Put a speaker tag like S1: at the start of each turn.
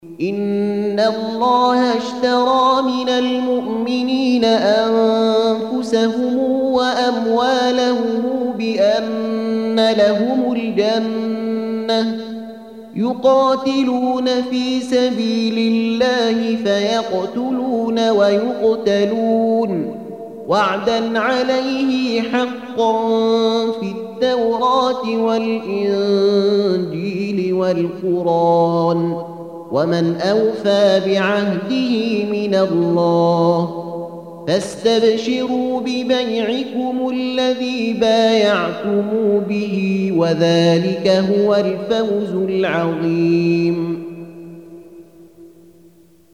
S1: إن الله اشترى من المؤمنين أنفسهم وأموالهم بأن لهم الجنة يقاتلون في سبيل الله فيقتلون ويقتلون وعدا عليه حقا في التوراة والإنجيل والقرآن ومن أوفى بعهده من الله فاستبشروا ببيعكم الذي بايعتم به وذلك هو الفوز العظيم.